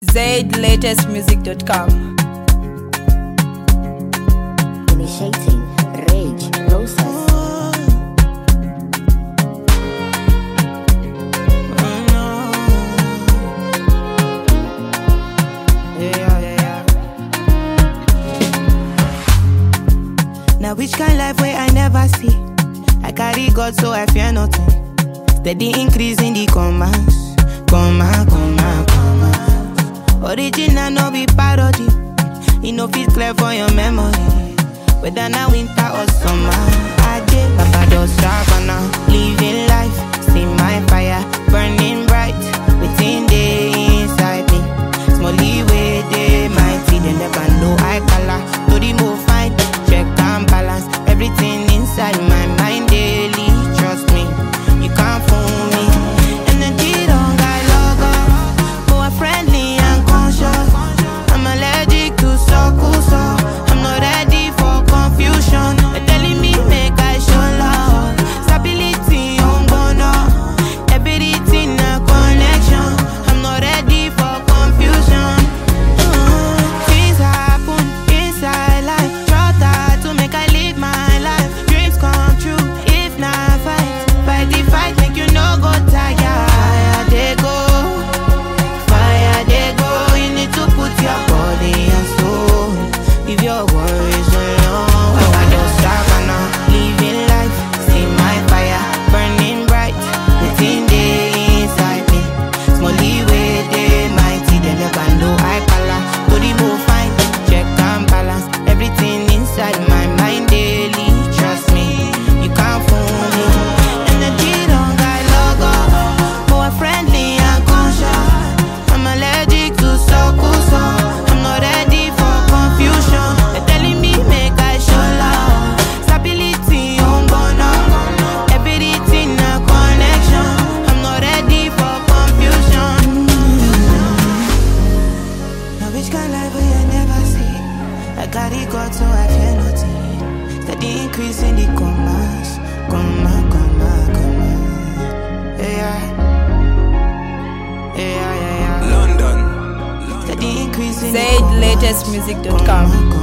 ZLatestmusic.com. Initiating rage process. Now which kind life where I never see? I carry God so I fear nothing. Steady increase in the commas. Original no be parody. It no fit clear for your memory. Whether now winter or summer, I did Barbados Savannah, living life. See my fire burning bright within the inside me. Small leeway, they mighty. They never know I color. To the move fine, check and balance. Everything inside my mind daily. Trust me, you can't fool me. Energy don't got logo, more friendly and conscious. I'm allergic to circles, so I'm not ready for confusion. They're telling me make I show love, stability on bono, everything a connection. I'm not ready for confusion. Things happen inside life, try to make I live my life. Dreams come true if not fight the fight, make you no go tired. Fire they go, fire they go. You need to put your body and soul, leave your worries alone. I just Savannah, living life. See my fire burning bright within the inside me. Small leeway, they mighty. They never know I color. To the move fine, check and balance. Everything inside my mind daily. Trust me, you can't fool me. Energy don't got logo, more friendly and conscious. I'm allergic to circles, so I'm not ready for confusion. They're telling me make I show love, stability on bono, everything a connection. I'm not ready for confusion. Now which kind life will I never see? I carry God so I fear nothing. Steady increase in the commas, comma. Yeah. London. Steady increase in the ZLatestmusic.com.